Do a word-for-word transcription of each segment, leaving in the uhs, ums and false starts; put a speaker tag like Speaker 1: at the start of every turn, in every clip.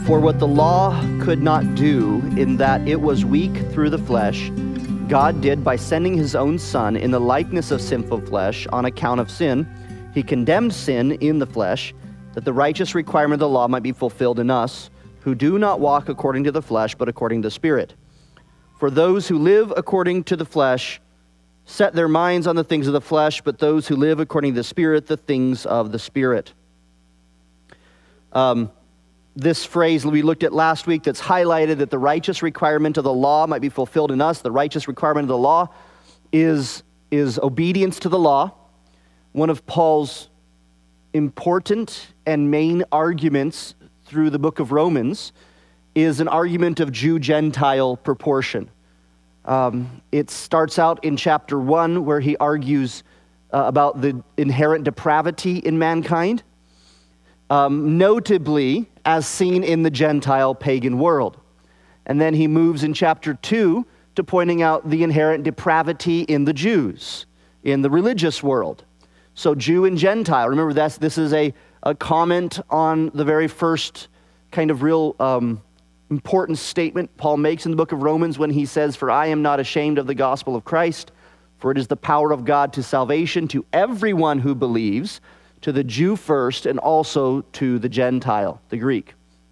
Speaker 1: For what the law could not do, in that it was weak through the flesh, God did by sending his own Son in the likeness of sinful flesh on account of sin. He condemned sin in the flesh, that the righteous requirement of the law might be fulfilled in us, who do not walk according to the flesh, but according to the Spirit. For those who live according to the flesh set their minds on the things of the flesh, but those who live according to the Spirit, the things of the Spirit. Um, this phrase we looked at last week that's highlighted that the righteous requirement of the law might be fulfilled in us. The righteous requirement of the law is, is obedience to the law. One of Paul's important and main arguments through the book of Romans is an argument of Jew-Gentile proportion. Um, it starts out in chapter one where he argues uh, about the inherent depravity in mankind, um, notably as seen in the Gentile pagan world. And then he moves in chapter two to pointing out the inherent depravity in the Jews, in the religious world. So Jew and Gentile, remember that's, this is a, a comment on the very first kind of real um, important statement Paul makes in the book of Romans when he says, "For I am not ashamed of the gospel of Christ, for it is the power of God to salvation to everyone who believes, to the Jew first and also to the Gentile," the Greek.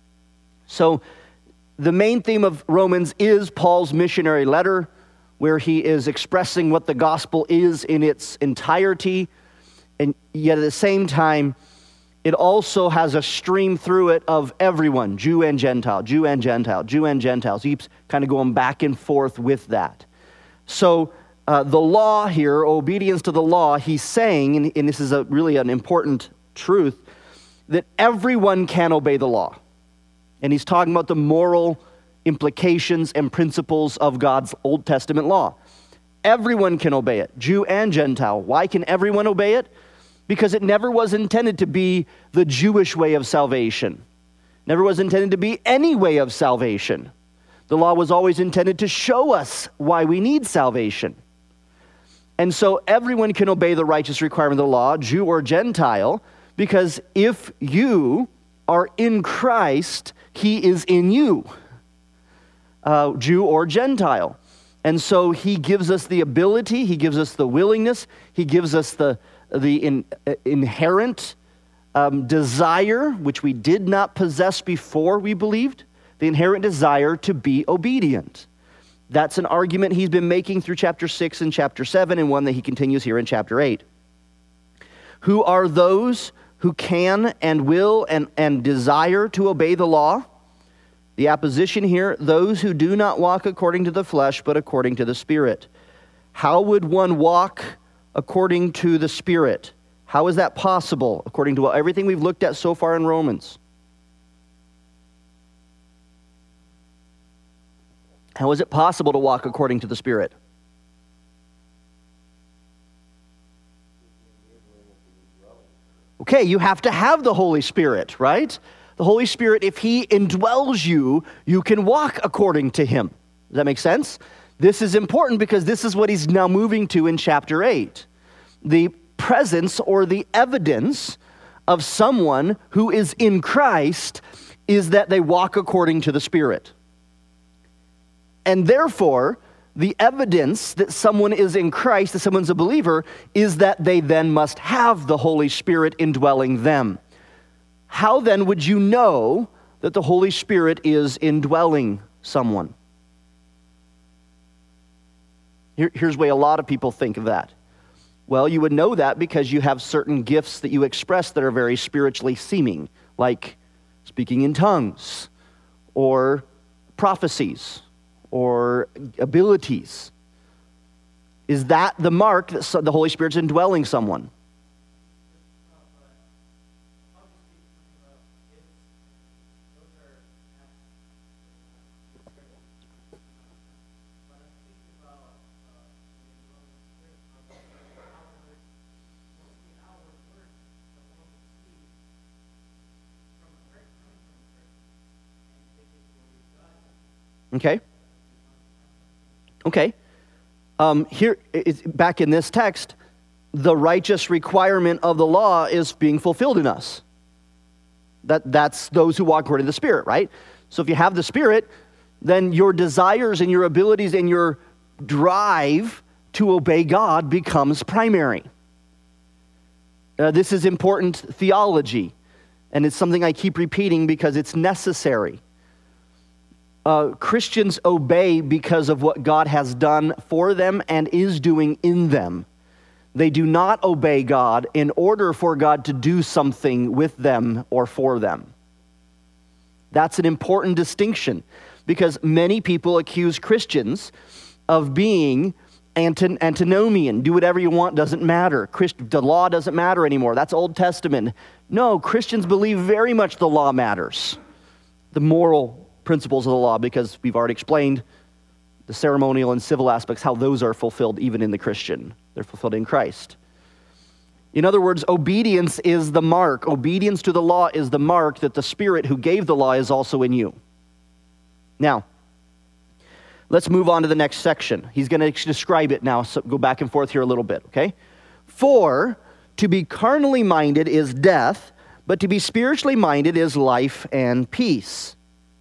Speaker 1: So the main theme of Romans is Paul's missionary letter, where he is expressing what the gospel is in its entirety, and yet at the same time, it also has a stream through it of everyone, Jew and Gentile, Jew and Gentile, Jew and Gentiles. He keeps kind of going back and forth with that. So uh, the law here, obedience to the law, he's saying, and, and this is a, really an important truth, that everyone can obey the law. And he's talking about the moral implications and principles of God's Old Testament law. Everyone can obey it, Jew and Gentile. Why can everyone obey it? Because it never was intended to be the Jewish way of salvation. Never was intended to be any way of salvation. The law was always intended to show us why we need salvation. And so everyone can obey the righteous requirement of the law, Jew or Gentile, because if you are in Christ, he is in you, uh, Jew or Gentile. And so he gives us the ability, he gives us the willingness, he gives us the the in, uh, inherent um, desire, which we did not possess before we believed, the inherent desire to be obedient. That's an argument he's been making through chapter six and chapter seven, and one that he continues here in chapter eight. Who are those who can and will and, and desire to obey the law? The apposition here, those who do not walk according to the flesh, but according to the Spirit. How would one walk according to the Spirit? How is that possible, according to everything we've looked at so far in Romans? How is it possible to walk according to the Spirit? Okay, you have to have the Holy Spirit, right? The Holy Spirit, if he indwells you, you can walk according to him. Does that make sense? This is important because this is what he's now moving to in chapter eight. The presence or the evidence of someone who is in Christ is that they walk according to the Spirit. And therefore, the evidence that someone is in Christ, that someone's a believer, is that they then must have the Holy Spirit indwelling them. How then would you know that the Holy Spirit is indwelling someone? Here, here's the way a lot of people think of that. Well, you would know that because you have certain gifts that you express that are very spiritually seeming, like speaking in tongues, or prophecies, or abilities. Is that the mark that the Holy Spirit's indwelling someone? Okay. Okay. Um, here, is, back in this text, the righteous requirement of the law is being fulfilled in us. That, that's those who walk according to the Spirit, right? So if you have the Spirit, then your desires and your abilities and your drive to obey God becomes primary. Uh, this is important theology, and it's something I keep repeating because it's necessary. Uh, Christians obey because of what God has done for them and is doing in them. They do not obey God in order for God to do something with them or for them. That's an important distinction, because many people accuse Christians of being antin- antinomian. Do whatever you want, doesn't matter. Christ- the law doesn't matter anymore. That's Old Testament. No, Christians believe very much the law matters. The moral principles of the law, because we've already explained the ceremonial and civil aspects, how those are fulfilled even in the Christian. They're fulfilled in Christ. In other words, obedience is the mark. Obedience to the law is the mark that the Spirit who gave the law is also in you. Now, let's move on to the next section. He's going to describe it now, so go back and forth here a little bit, okay? For to be carnally minded is death, but to be spiritually minded is life and peace.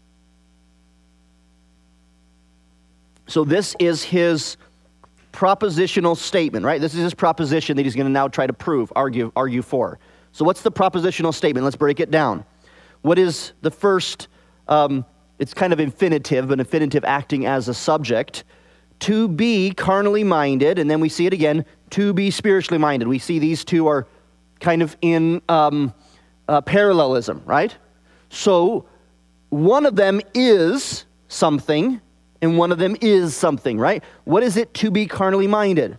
Speaker 1: So this is his propositional statement, right? This is his proposition that he's going to now try to prove, argue, argue for. So what's the propositional statement? Let's break it down. What is the first, um, it's kind of infinitive, but infinitive acting as a subject. To be carnally minded, and then we see it again, to be spiritually minded. We see these two are kind of in um, uh, parallelism, right? So one of them is something, and one of them is something, right? What is it to be carnally minded?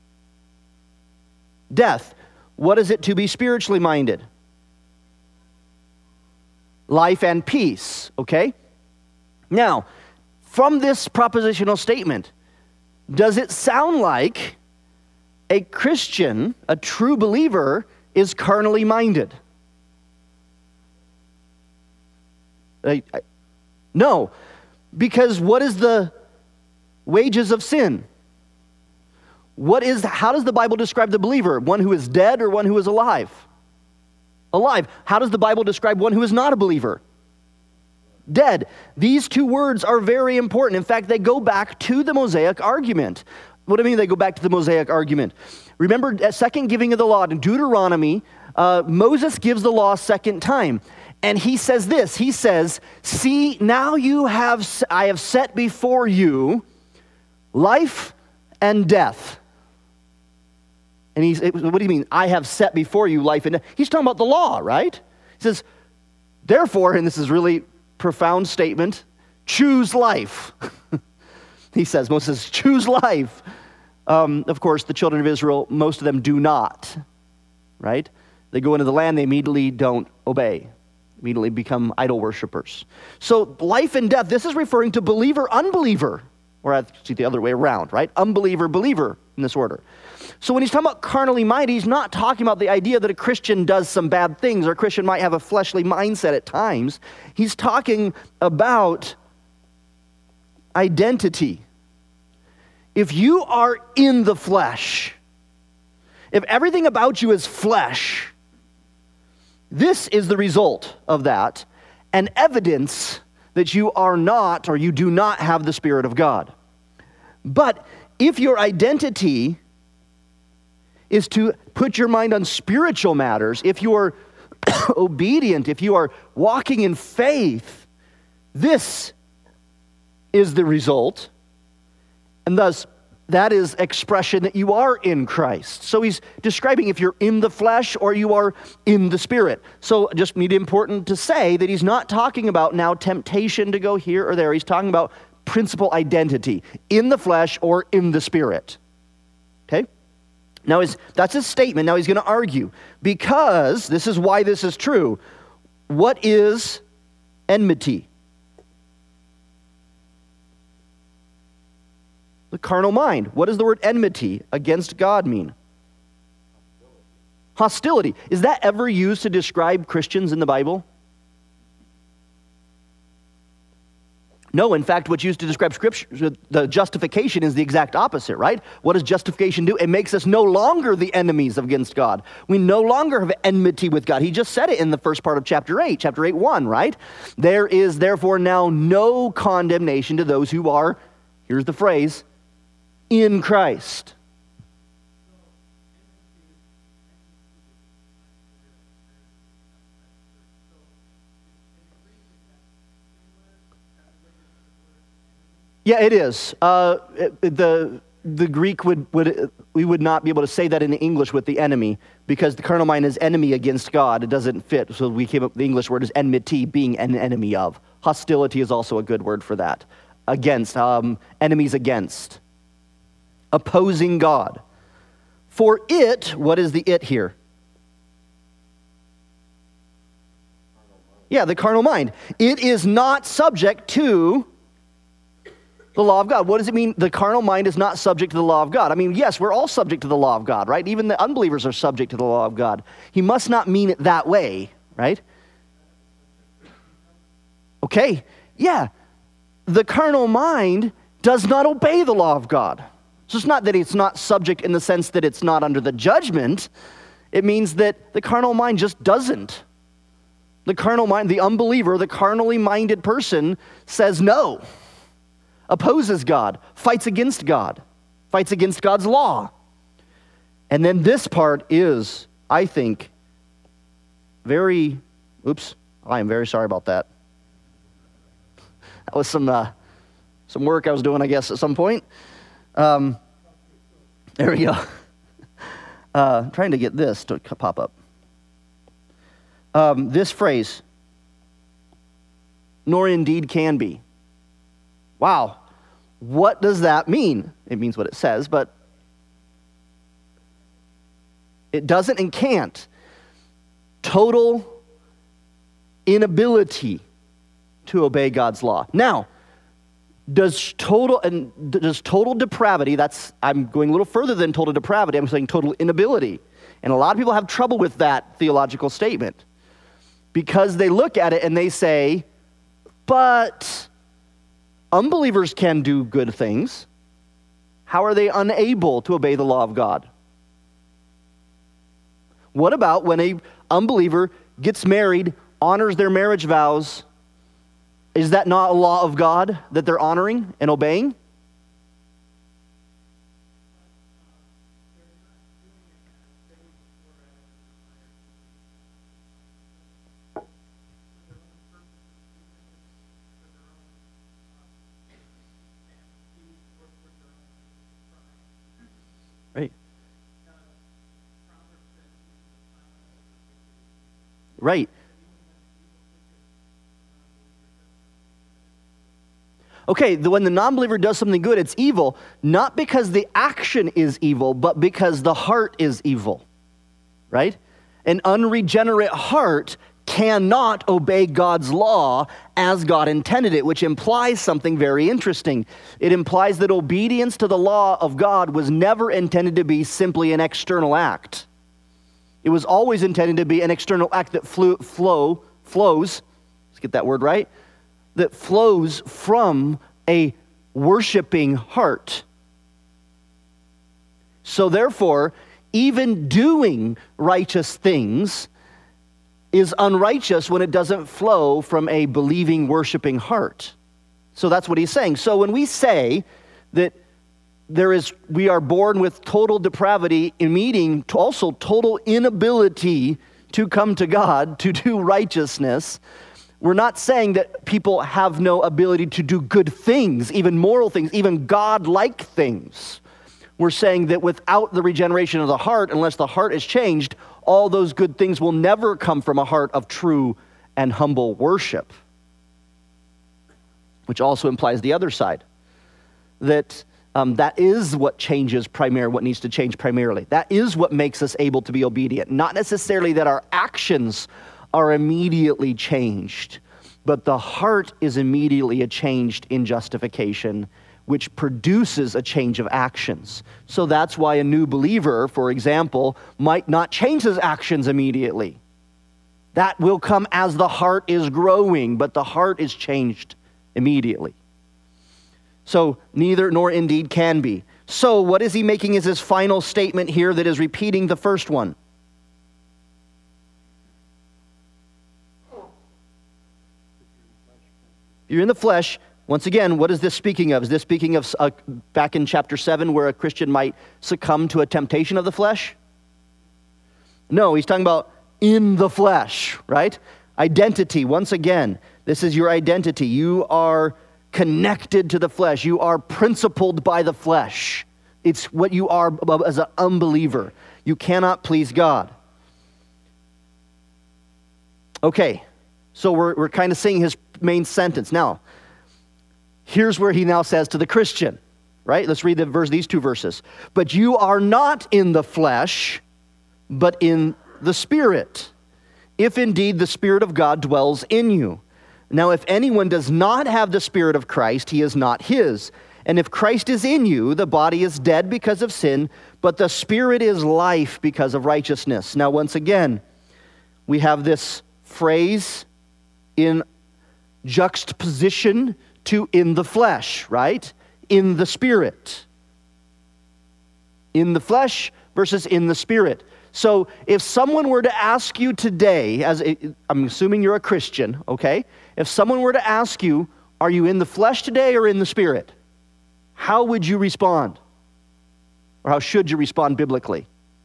Speaker 1: Death. What is it to be spiritually minded? Life and peace, okay? Now, from this propositional statement, does it sound like a Christian, a true believer, is carnally minded? I, I, no. Because what is the wages of sin? What is, how does the Bible describe the believer? One who is dead or one who is alive? Alive. How does the Bible describe one who is not a believer? Dead. These two words are very important. In fact, they go back to the Mosaic argument. What do I mean they go back to the Mosaic argument? Remember, at second giving of the law in Deuteronomy, uh, Moses gives the law a second time. And he says this, he says, see, now you have, I have set before you life and death. And he's, what do you mean? I have set before you life and death. He's talking about the law, right? He says, therefore, and this is really profound statement, choose life. He says, Moses says, choose life. Um, of course, the children of Israel, most of them do not, right? They go into the land, they immediately don't obey. Immediately become idol worshipers. So life and death, this is referring to believer, unbeliever, or actually the other way around, right? Unbeliever, believer in this order. So when he's talking about carnally minded, he's not talking about the idea that a Christian does some bad things or a Christian might have a fleshly mindset at times. He's talking about identity. If you are in the flesh, if everything about you is flesh, this is the result of that, and evidence that you are not or you do not have the Spirit of God. But if your identity is to put your mind on spiritual matters, if you are obedient, if you are walking in faith, this is the result, and thus that is expression that you are in Christ. So he's describing if you're in the flesh or you are in the Spirit. So just need important to say that he's not talking about now temptation to go here or there. He's talking about principal identity, in the flesh or in the Spirit. Okay? Now his, that's his statement. Now he's going to argue. Because, this is why this is true, what is enmity? The carnal mind. What does the word enmity against God mean? Hostility. Hostility. Is that ever used to describe Christians in the Bible? No, in fact, what's used to describe Scripture, the justification is the exact opposite, right? What does justification do? It makes us no longer the enemies against God. We no longer have enmity with God. He just said it in the first part of chapter eight, chapter eight, one, right? There is therefore now no condemnation to those who are, here's the phrase, in Christ. Yeah, it is. Uh, it, the the Greek would, would, we would not be able to say that in English with the enemy, because the carnal mind is enemy against God. It doesn't fit. So we came up, the English word is enmity, being an enemy of. Hostility is also a good word for that. Against, um, enemies against. Opposing God. For it, what is the it here? Yeah, the carnal mind. It is not subject to the law of God. What does it mean? The carnal mind is not subject to the law of God. I mean, yes, we're all subject to the law of God, right? Even the unbelievers are subject to the law of God. He must not mean it that way, right? Okay, yeah. The carnal mind does not obey the law of God. So it's not that it's not subject in the sense that it's not under the judgment. It means that the carnal mind just doesn't. The carnal mind, the unbeliever, the carnally minded person says no. Opposes God, fights against God, fights against God's law. And then this part is, I think, very, oops, I am very sorry about that. That was some uh, some work I was doing, I guess, at some point. Um, there we go. Uh, I'm trying to get this to pop up. Um, this phrase, nor indeed can be. Wow, what does that mean? It means what it says, but it doesn't and can't. Total inability to obey God's law. Now, does total and does total depravity, that's, I'm going a little further than total depravity, I'm saying total inability. And a lot of people have trouble with that theological statement because they look at it and they say, but unbelievers can do good things. How are they unable to obey the law of God? What about when an unbeliever gets married, honors their marriage vows? Is that not a law of God that they're honoring and obeying? Right. Right. Okay, the, when the non-believer does something good, it's evil, not because the action is evil, but because the heart is evil, right? An unregenerate heart cannot obey God's law as God intended it, which implies something very interesting. It implies that obedience to the law of God was never intended to be simply an external act. It was always intended to be an external act that flew, flow, flows, let's get that word right, that flows from a worshiping heart. So therefore, even doing righteous things is unrighteous when it doesn't flow from a believing, worshiping heart. So that's what he's saying. So when we say that there is, we are born with total depravity, meaning also total inability to come to God, to do righteousness, we're not saying that people have no ability to do good things, even moral things, even God-like things. We're saying that without the regeneration of the heart, unless the heart is changed, all those good things will never come from a heart of true and humble worship. Which also implies the other side, that um, that is what changes primarily, what needs to change primarily. That is what makes us able to be obedient. Not necessarily that our actions are immediately changed, but the heart is immediately changed in justification, which produces a change of actions. So that's why a new believer, for example, might not change his actions immediately. That will come as the heart is growing, but the heart is changed immediately. So neither nor indeed can be. So what is he making as his final statement here that is repeating the first one? You're in the flesh. Once again, what is this speaking of? Is this speaking of uh, back in chapter seven where a Christian might succumb to a temptation of the flesh? No, he's talking about in the flesh, right? Identity, once again, this is your identity. You are connected to the flesh. You are principled by the flesh. It's what you are as an unbeliever. You cannot please God. Okay, so we're, we're kind of seeing his main sentence. Now, here's where he now says to the Christian, right? Let's read the verse, these two verses. But you are not in the flesh, but in the Spirit, if indeed the Spirit of God dwells in you. Now, if anyone does not have the Spirit of Christ, he is not his. And if Christ is in you, the body is dead because of sin, but the Spirit is life because of righteousness. Now, once again, we have this phrase in juxtaposition to in the flesh, right? In the Spirit. In the flesh versus in the Spirit. So if someone were to ask you today, as a, I'm assuming you're a Christian, okay? If someone were to ask you, are you in the flesh today or in the Spirit? How would you respond? Or how should you respond biblically?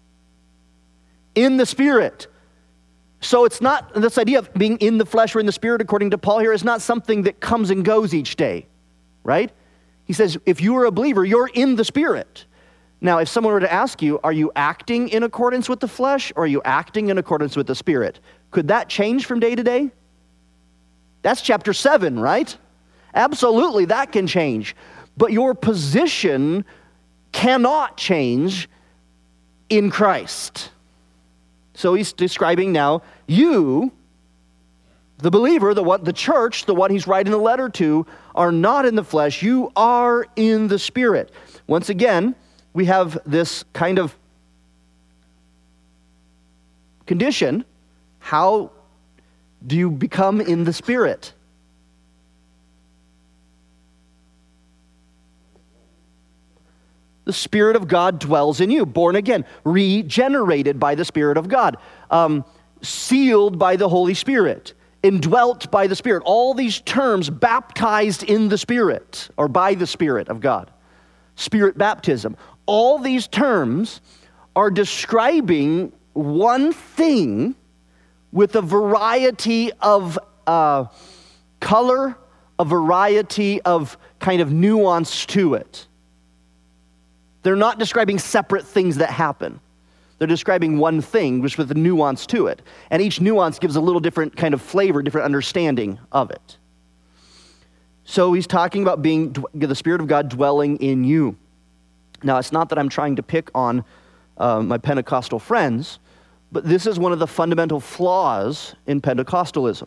Speaker 1: In the Spirit. So it's not, this idea of being in the flesh or in the Spirit, according to Paul here, is not something that comes and goes each day, right? He says, if you are a believer, you're in the Spirit. Now, if someone were to ask you, are you acting in accordance with the flesh or are you acting in accordance with the Spirit? Could that change from day to day? That's chapter seven, right? Absolutely, that can change. But your position cannot change in Christ. So he's describing now, you, the believer, the one, the church, the one he's writing the letter to, are not in the flesh. You are in the Spirit. Once again, we have this kind of condition. How do you become in the Spirit? The Spirit of God dwells in you, born again, regenerated by the Spirit of God, um, sealed by the Holy Spirit, indwelt by the Spirit. All these terms, baptized in the Spirit, or by the Spirit of God. Spirit baptism. All these terms are describing one thing with a variety of uh, color, a variety of kind of nuance to it. They're not describing separate things that happen. They're describing one thing, which with a nuance to it. And each nuance gives a little different kind of flavor, different understanding of it. So he's talking about being the Spirit of God dwelling in you. Now, it's not that I'm trying to pick on uh, my Pentecostal friends, but this is one of the fundamental flaws in Pentecostalism.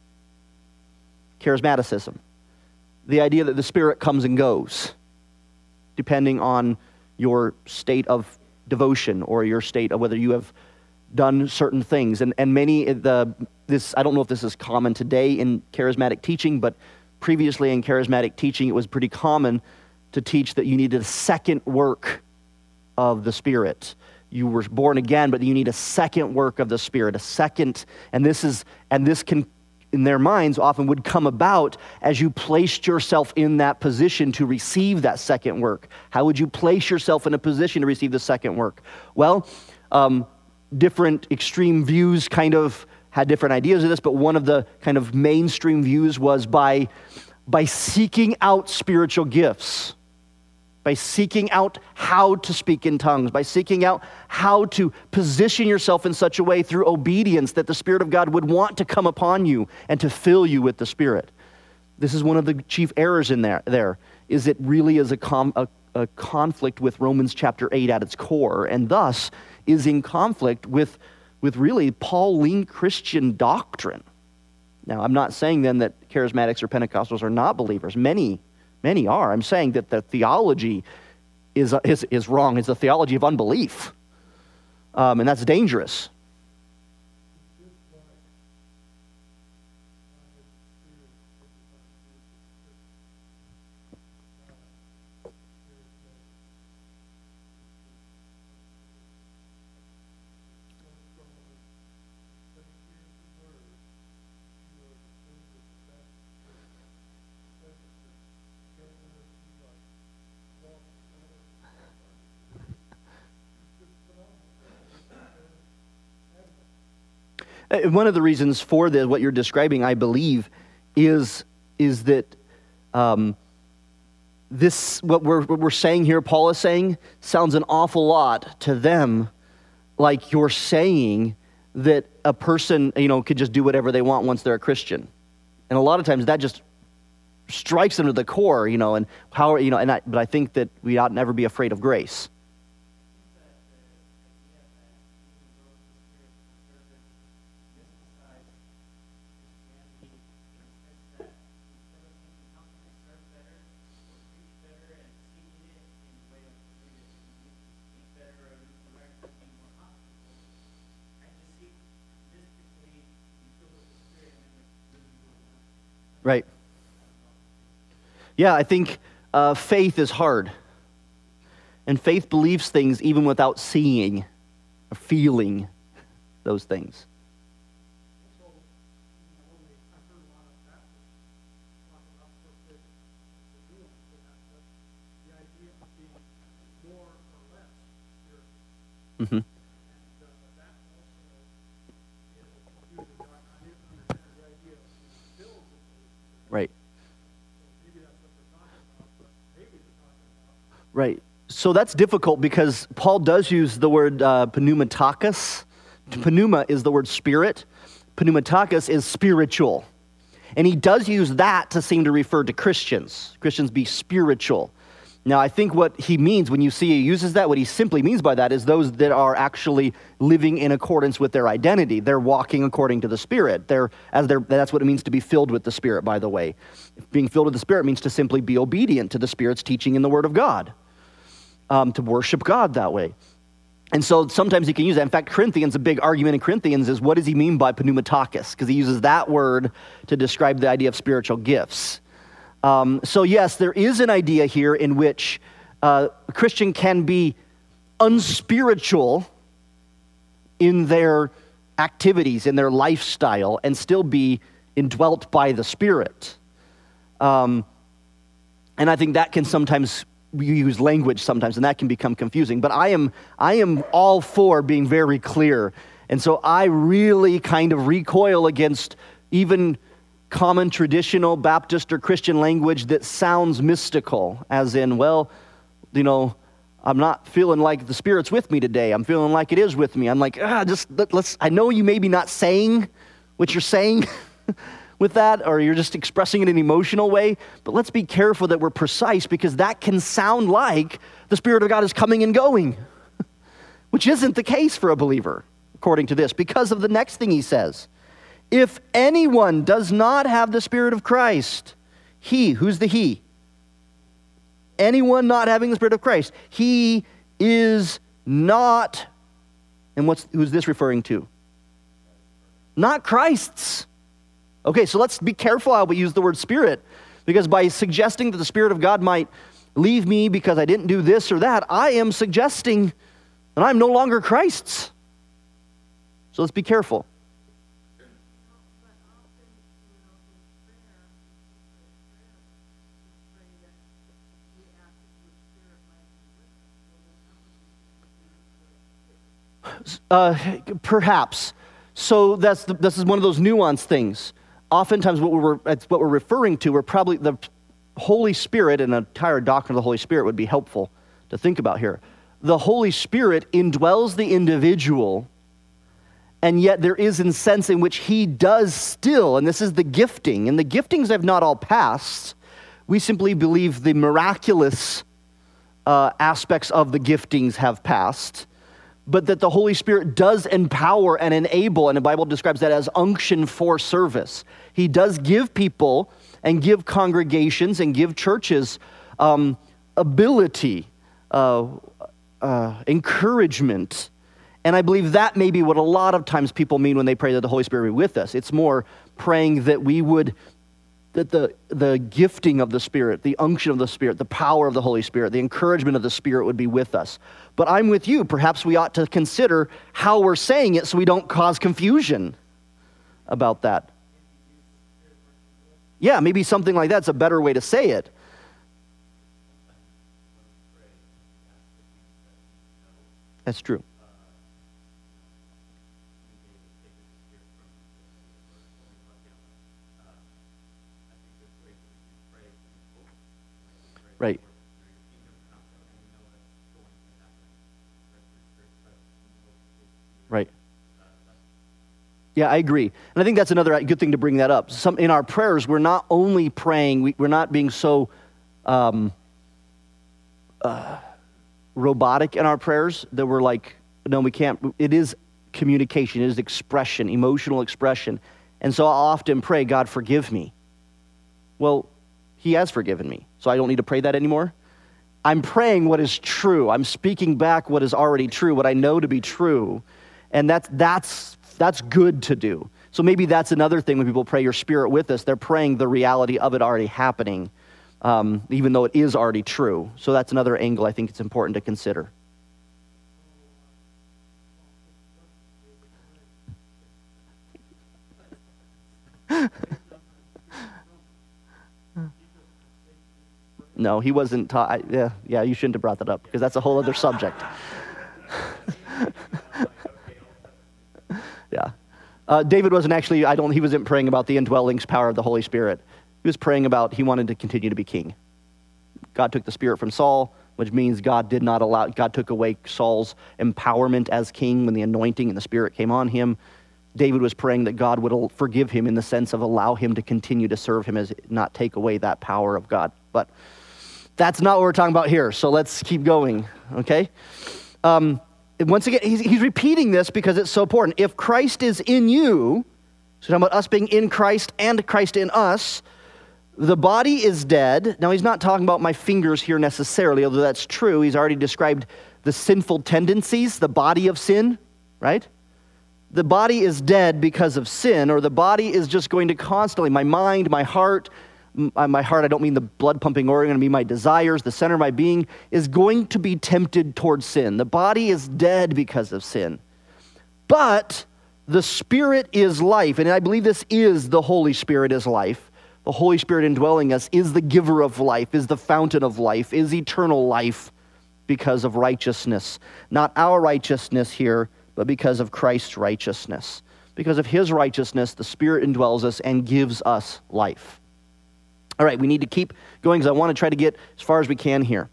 Speaker 1: Charismaticism. The idea that the Spirit comes and goes, depending on your state of devotion or your state of whether you have done certain things. And and many, the this I don't know if this is common today in charismatic teaching, but previously in charismatic teaching, it was pretty common to teach that you needed a second work of the Spirit. You were born again, but you need a second work of the Spirit, a second, and this is, and this can, in their minds, often would come about as you placed yourself in that position to receive that second work. How would you place yourself in a position to receive the second work? Well, um, different extreme views kind of had different ideas of this, but one of the kind of mainstream views was by, by seeking out spiritual gifts, by seeking out how to speak in tongues, by seeking out how to position yourself in such a way through obedience that the Spirit of God would want to come upon you and to fill you with the Spirit. This is one of the chief errors in there, there is it really is a, com, a, a conflict with Romans chapter eight at its core, and thus is in conflict with, with really Pauline Christian doctrine. Now, I'm not saying then that charismatics or Pentecostals are not believers. Many Many are. I'm saying that the theology is, is, is wrong. It's a theology of unbelief. Um, and that's dangerous. Uh, One of the reasons for this, what you're describing, I believe, is, is that um, this, what we're, what we're saying here, Paul is saying, sounds an awful lot to them like you're saying that a person, you know, could just do whatever they want once they're a Christian. And a lot of times that just strikes them to the core, you know, and how, you know, and I, but I think that we ought never be afraid of grace. Right. Yeah, I think uh, faith is hard. And faith believes things even without seeing or feeling those things. Mm-hmm. Right. Right. So that's difficult because Paul does use the word uh, pneumatakos. Pneuma is the word spirit. Pneumatakos is spiritual. And he does use that to seem to refer to Christians. Christians be spiritual. Now, I think what he means when you see he uses that, what he simply means by that is those that are actually living in accordance with their identity. They're walking according to the Spirit. They're, as they're, that's what it means to be filled with the Spirit, by the way. Being filled with the Spirit means to simply be obedient to the Spirit's teaching in the Word of God, um, to worship God that way. And so sometimes he can use that. In fact, Corinthians, a big argument in Corinthians is what does he mean by pneumatakos? Because he uses that word to describe the idea of spiritual gifts. Um, so yes, there is an idea here in which uh, a Christian can be unspiritual in their activities, in their lifestyle, and still be indwelt by the Spirit. Um, and I think that can sometimes, you use language sometimes, and that can become confusing. But I am, I am all for being very clear. And so I really kind of recoil against even common traditional Baptist or Christian language that sounds mystical, as in, well, you know, I'm not feeling like the Spirit's with me today. I'm feeling like it is with me. I'm like, ah, just let, let's, I know you may be not saying what you're saying with that, or you're just expressing it in an emotional way, but let's be careful that we're precise, because that can sound like the Spirit of God is coming and going, which isn't the case for a believer, according to this, because of the next thing he says. If anyone does not have the Spirit of Christ, he, who's the he? Anyone not having the Spirit of Christ, he is not, and what's who's this referring to? Not Christ's. Okay, so let's be careful how we use the word Spirit, because by suggesting that the Spirit of God might leave me because I didn't do this or that, I am suggesting that I'm no longer Christ's. So let's be careful. Uh, perhaps. So that's the, this is one of those nuanced things. Oftentimes what we're, what we're referring to are probably the Holy Spirit, and an entire doctrine of the Holy Spirit would be helpful to think about here. The Holy Spirit indwells the individual, and yet there is a sense in which he does still, and this is the gifting, and the giftings have not all passed. We simply believe the miraculous uh, aspects of the giftings have passed, but that the Holy Spirit does empower and enable, and the Bible describes that as unction for service. He does give people and give congregations and give churches um, ability, uh, uh, encouragement, and I believe that may be what a lot of times people mean when they pray that the Holy Spirit be with us. It's more praying that we would, that the, the gifting of the Spirit, the unction of the Spirit, the power of the Holy Spirit, the encouragement of the Spirit would be with us. But I'm with you. Perhaps we ought to consider how we're saying it so we don't cause confusion about that. Yeah, maybe something like that's a better way to say it. That's true. Right. Right. Yeah, I agree. And I think that's another good thing to bring that up. Some, in our prayers, we're not only praying, we, we're not being so um, uh, robotic in our prayers that we're like, no, we can't. It is communication. It is expression, emotional expression. And so I'll often pray, God, forgive me. Well, he has forgiven me, so I don't need to pray that anymore. I'm praying what is true. I'm speaking back what is already true, what I know to be true. And that's, that's, that's good to do. So maybe that's another thing when people pray your spirit with us, they're praying the reality of it already happening, um, even though it is already true. So that's another angle I think it's important to consider. No, he wasn't taught. Yeah, yeah, you shouldn't have brought that up because that's a whole other subject. Yeah. Uh, David wasn't actually, I don't, he wasn't praying about the indwelling power of the Holy Spirit. He was praying about, he wanted to continue to be king. God took the spirit from Saul, which means God did not allow, God took away Saul's empowerment as king when the anointing and the spirit came on him. David was praying that God would forgive him in the sense of allow him to continue to serve him, as not take away that power of God. But that's not what we're talking about here, so let's keep going, okay? Um, once again, he's, he's repeating this because it's so important. If Christ is in you, so talking about us being in Christ and Christ in us, the body is dead. Now, he's not talking about my fingers here necessarily, although that's true. He's already described the sinful tendencies, the body of sin, right? The body is dead because of sin, or the body is just going to constantly, my mind, my heart, my heart, I don't mean the blood-pumping organ, I mean my desires, the center of my being, is going to be tempted towards sin. The body is dead because of sin. But the Spirit is life, and I believe this is the Holy Spirit is life. The Holy Spirit indwelling us is the giver of life, is the fountain of life, is eternal life because of righteousness. Not our righteousness here, but because of Christ's righteousness. Because of his righteousness, the Spirit indwells us and gives us life. All right, we need to keep going because I want to try to get as far as we can here.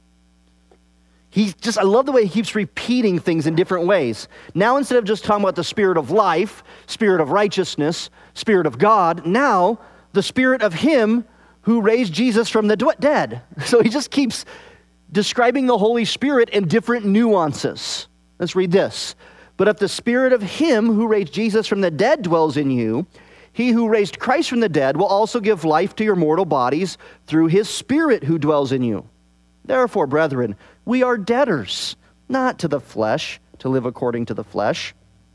Speaker 1: He's just, I love the way he keeps repeating things in different ways. Now, instead of just talking about the Spirit of life, Spirit of righteousness, Spirit of God, now the Spirit of him who raised Jesus from the dead. So he just keeps describing the Holy Spirit in different nuances. Let's read this. But if the Spirit of him who raised Jesus from the dead dwells in you, he who raised Christ from the dead will also give life to your mortal bodies through his Spirit who dwells in you. Therefore, brethren, we are debtors, not to the flesh, to live according to the flesh.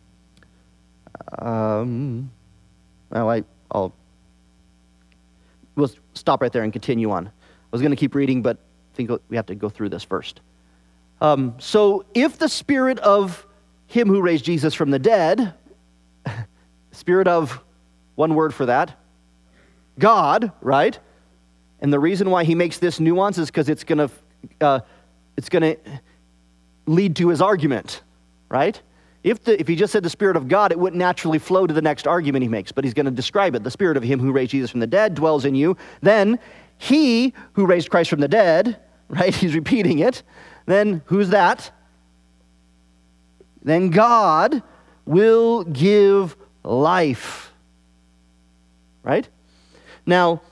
Speaker 1: Um, well, I, I'll we'll stop right there and continue on. I was going to keep reading, but I think we have to go through this first. Um, so if the Spirit of him who raised Jesus from the dead, Spirit of, one word for that, God, right? And the reason why he makes this nuance is because it's going to uh, it's going to lead to his argument, right? If the, if he just said the Spirit of God, it wouldn't naturally flow to the next argument he makes, but he's going to describe it. The Spirit of him who raised Jesus from the dead dwells in you. Then he who raised Christ from the dead, right? He's repeating it. Then who's that? Then God will give life. Right? Now,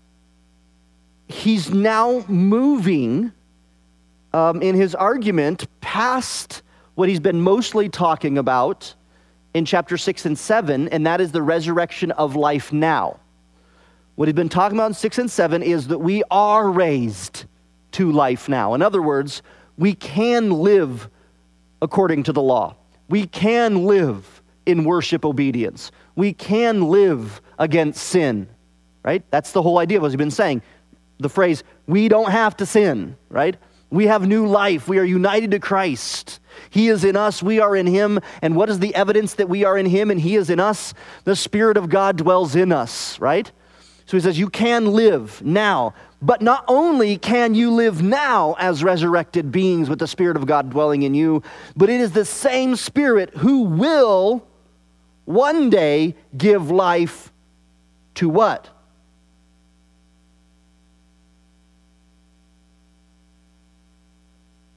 Speaker 1: he's now moving um, in his argument past what he's been mostly talking about in chapter six and seven, and that is the resurrection of life now. What he's been talking about in six and seven is that we are raised to life now. In other words, we can live according to the law. We can live in worship obedience. We can live against sin, right? That's the whole idea of what he's been saying. The phrase, we don't have to sin, right? We have new life. We are united to Christ. He is in us. We are in him. And what is the evidence that we are in him and he is in us? The Spirit of God dwells in us, right? So he says, you can live now. But not only can you live now as resurrected beings with the Spirit of God dwelling in you, but it is the same Spirit who will one day give life to what?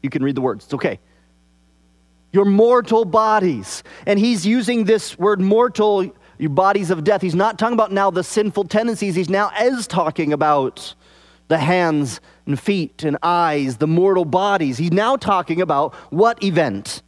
Speaker 1: You can read the words. It's okay. Your mortal bodies. And he's using this word mortal, your bodies of death. He's not talking about now the sinful tendencies. He's now is talking about the hands and feet and eyes, the mortal bodies. He's now talking about what event?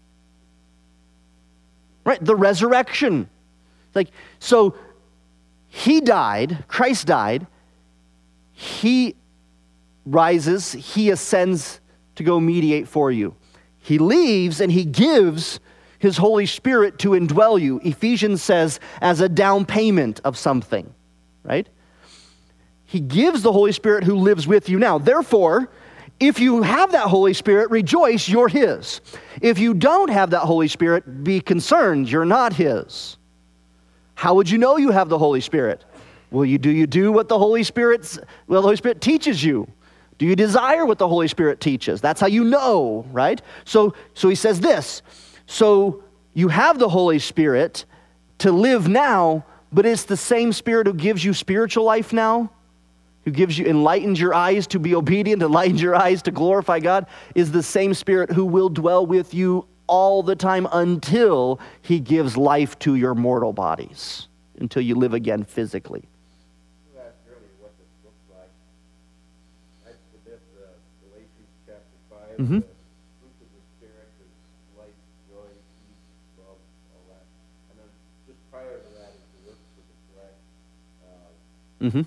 Speaker 1: Right? The resurrection. Like, so he died, Christ died, he rises, he ascends to go mediate for you. He leaves and he gives his Holy Spirit to indwell you. Ephesians says, as a down payment of something, right? He gives the Holy Spirit who lives with you now. Therefore, if you have that Holy Spirit, rejoice, you're his. If you don't have that Holy Spirit, be concerned, you're not his. How would you know you have the Holy Spirit? Well, you do you do what the Holy Spirit's well, the Holy Spirit teaches you? Do you desire what the Holy Spirit teaches? That's how you know, right? So, so he says this. So you have the Holy Spirit to live now, but it's the same Spirit who gives you spiritual life now, who gives you, enlightens your eyes to be obedient, enlightens your eyes to glorify God, is the same Spirit who will dwell with you all the time until he gives life to your mortal bodies, until you live again physically.
Speaker 2: You asked earlier what this looks like. I submit uh, Galatians chapter five.
Speaker 1: Mm-hmm.
Speaker 2: The fruit of the Spirit is life, joy, peace, love, all that. And then just prior to that is the works of the flesh. Uh,
Speaker 1: Mm-hmm.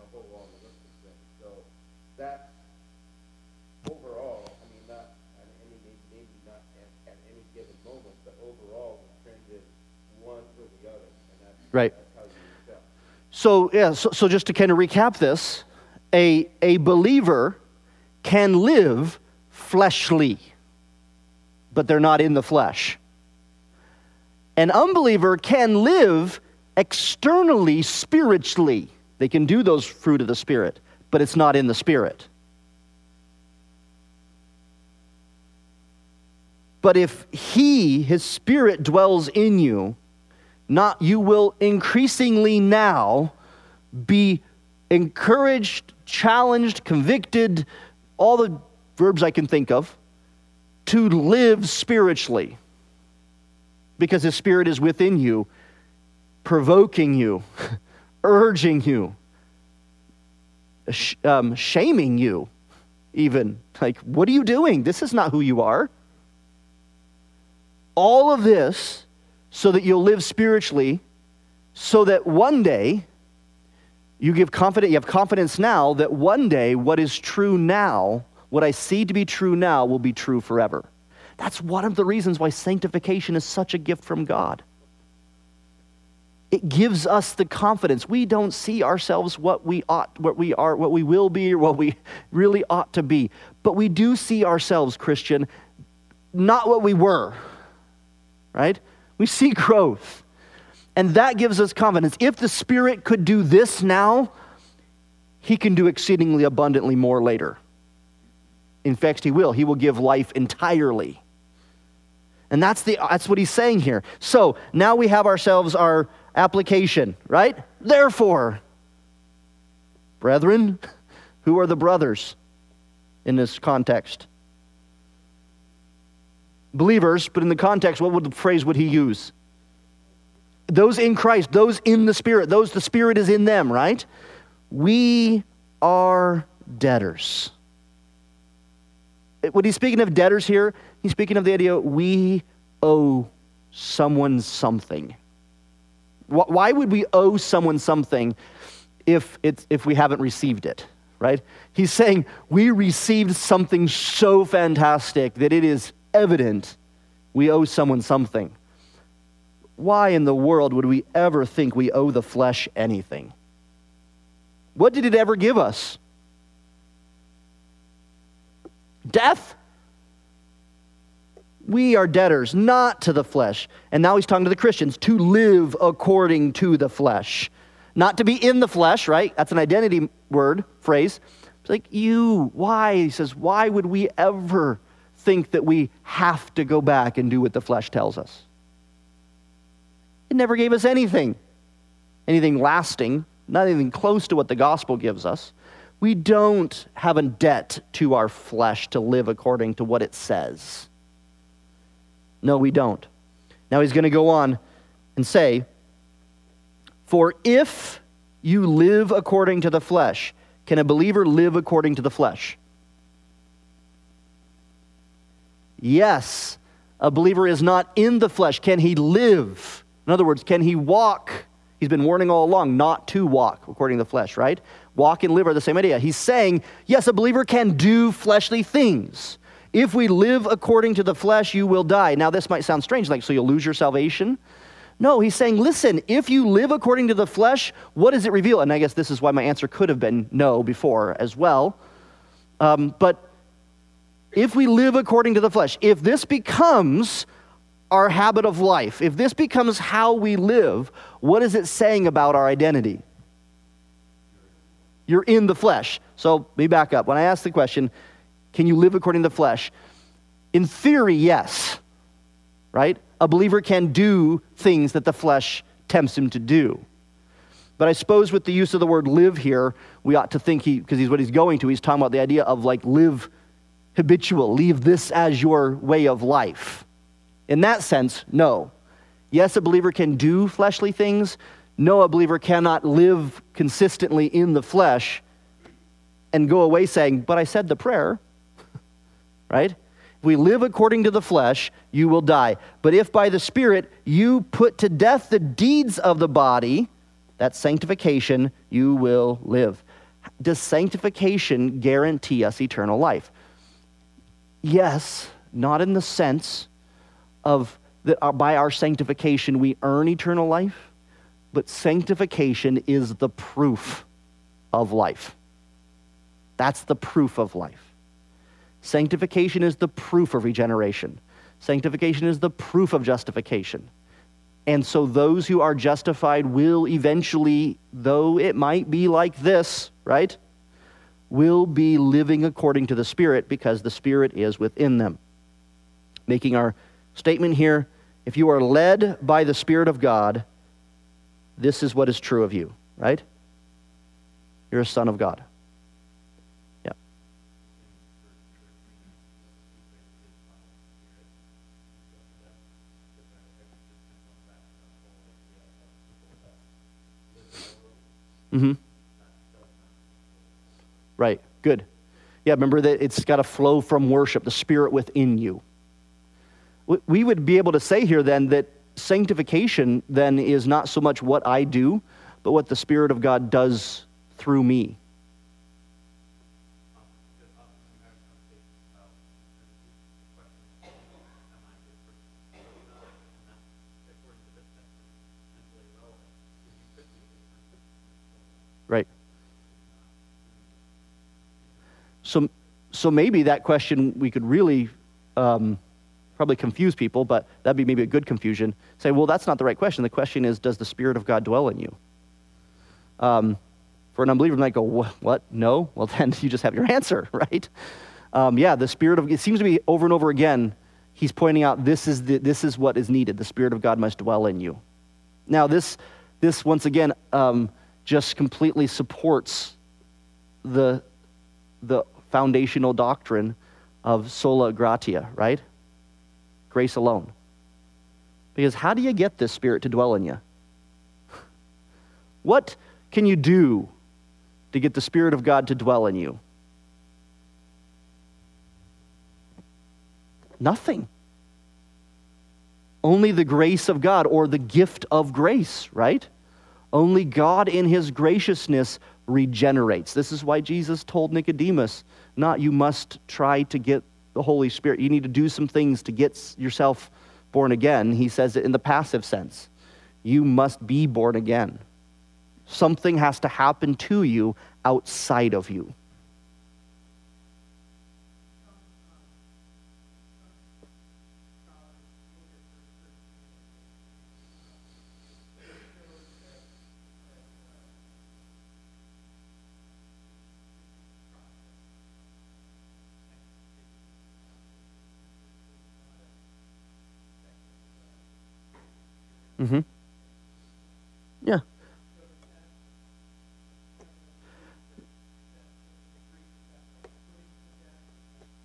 Speaker 1: Right. So, yeah, so, so just to kind of recap this, a, a believer can live fleshly, but they're not in the flesh. An unbeliever can live externally, spiritually. They can do those fruit of the Spirit, but it's not in the Spirit. But if he, his Spirit dwells in you, not you will increasingly now be encouraged, challenged, convicted, all the verbs I can think of, to live spiritually. Because his Spirit is within you, provoking you, urging you, sh- um, shaming you even. Like, what are you doing? This is not who you are. All of this so that you'll live spiritually, so that one day you give confidence, you have confidence now that one day what is true now, what I see to be true now, will be true forever. That's one of the reasons why sanctification is such a gift from God. It gives us the confidence. We don't see ourselves what we ought, what we are, what we will be, or what we really ought to be. But we do see ourselves, Christian, not what we were, right? We see growth, and that gives us confidence. If the Spirit could do this now, he can do exceedingly abundantly more later. In fact, he will. He will give life entirely. And that's the that's what he's saying here. So now we have ourselves our application, right? Therefore, brethren, who are the brothers in this context? Believers, but in the context, what would the phrase would he use? Those in Christ, those in the Spirit, those the Spirit is in them, right? We are debtors. When he's speaking of debtors here, he's speaking of the idea we owe someone something. Why would we owe someone something if it's if we haven't received it, right? He's saying we received something so fantastic that it is evident we owe someone something. Why in the world would we ever think we owe the flesh anything? What did it ever give us? Death? We are debtors, not to the flesh. And now he's talking to the Christians, to live according to the flesh. Not to be in the flesh, right? That's an identity word, phrase. It's like, you, why? He says, why would we ever think that we have to go back and do what the flesh tells us? It never gave us anything, anything lasting, not anything close to what the gospel gives us. We don't have a debt to our flesh to live according to what it says. No, we don't. Now he's going to go on and say, for if you live according to the flesh, can a believer live according to the flesh? Yes, a believer is not in the flesh. Can he live? In other words, can he walk? He's been warning all along not to walk according to the flesh, right? Walk and live are the same idea. He's saying, yes, a believer can do fleshly things. If we live according to the flesh, you will die. Now, this might sound strange, like, so you'll lose your salvation? No, he's saying, listen, if you live according to the flesh, what does it reveal? And I guess this is why my answer could have been no before as well. Um, but if we live according to the flesh, if this becomes our habit of life, if this becomes how we live, what is it saying about our identity? You're in the flesh. So let me back up. When I ask the question, can you live according to the flesh? In theory, yes, right? A believer can do things that the flesh tempts him to do. But I suppose with the use of the word live here, we ought to think he, because he's what he's going to, he's talking about the idea of like live habitual, leave this as your way of life. In that sense, no. Yes, a believer can do fleshly things. No, a believer cannot live consistently in the flesh and go away saying, but I said the prayer, right? If we live according to the flesh, you will die. But if by the Spirit you put to death the deeds of the body, that's sanctification, you will live. Does sanctification guarantee us eternal life? Yes, not in the sense of that by our sanctification we earn eternal life, but sanctification is the proof of life. That's the proof of life. Sanctification is the proof of regeneration. Sanctification is the proof of justification. And so those who are justified will eventually, though it might be like this, right, will be living according to the Spirit because the Spirit is within them. Making our statement here, if you are led by the Spirit of God, this is what is true of you, right? You're a son of God. Yeah. Mm-hmm. Right, good. Yeah, remember that it's got to flow from worship, the Spirit within you. We would be able to say here then that sanctification then is not so much what I do, but what the Spirit of God does through me. Right. So, so maybe that question we could really um, probably confuse people, but that'd be maybe a good confusion. Say, well, that's not the right question. The question is, does the Spirit of God dwell in you? Um, for an unbeliever, they might go, what? No? Well, then you just have your answer, right? Um, yeah, the Spirit of, it seems to be over and over again, he's pointing out this is the, this is what is needed. The Spirit of God must dwell in you. Now, this, this once again, um, just completely supports the, the foundational doctrine of sola gratia, right? Grace alone. Because how do you get this Spirit to dwell in you? What can you do to get the Spirit of God to dwell in you? Nothing. Only the grace of God, or the gift of grace, right? Only God in his graciousness regenerates. This is why Jesus told Nicodemus, not you must try to get the Holy Spirit. You need to do some things to get yourself born again. He says it in the passive sense. You must be born again. Something has to happen to you outside of you. Mm-hmm. Yeah.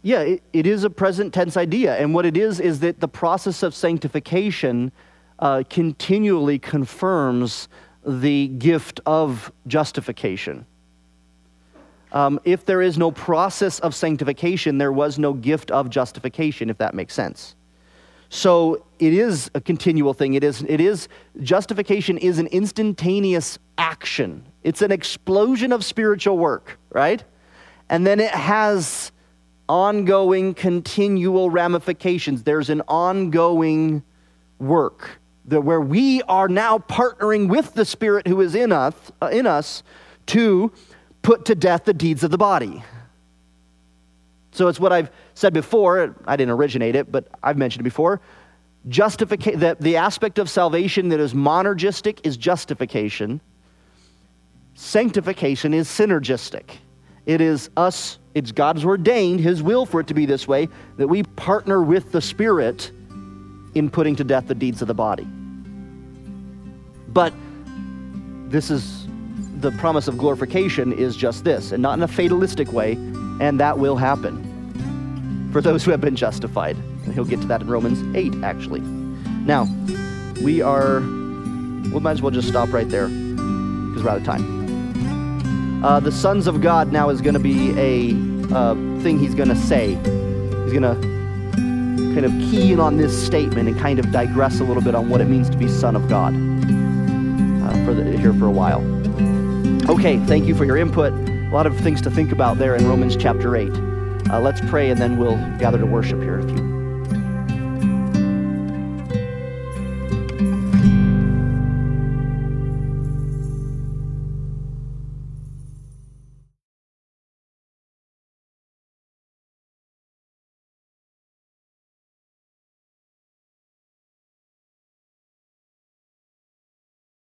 Speaker 1: Yeah, it, it is a present tense idea. And what it is, is that the process of sanctification uh, continually confirms the gift of justification. Um, if there is no process of sanctification, there was no gift of justification, if that makes sense. So it is a continual thing. It is, it is, justification is an instantaneous action. It's an explosion of spiritual work, right? And then it has ongoing, continual ramifications. There's an ongoing work that where we are now partnering with the Spirit who is in us, uh, in us to put to death the deeds of the body. So it's what I've said before. I didn't originate it, but I've mentioned it before. Justification, the, the aspect of salvation that is monergistic is justification. Sanctification is synergistic. It is us, it's God's ordained, His will for it to be this way, that we partner with the Spirit in putting to death the deeds of the body. But this is, the promise of glorification is just this, and not in a fatalistic way, and that will happen for those who have been justified. And he'll get to that in Romans eight, actually. Now, we are, we might as well just stop right there, because we're out of time. Uh, the sons of God now is going to be a uh, thing he's going to say. He's going to kind of key in on this statement and kind of digress a little bit on what it means to be son of God uh, for the, here for a while. Okay, thank you for your input. A lot of things to think about there in Romans chapter eight. Uh, let's pray and then we'll gather to worship here in a few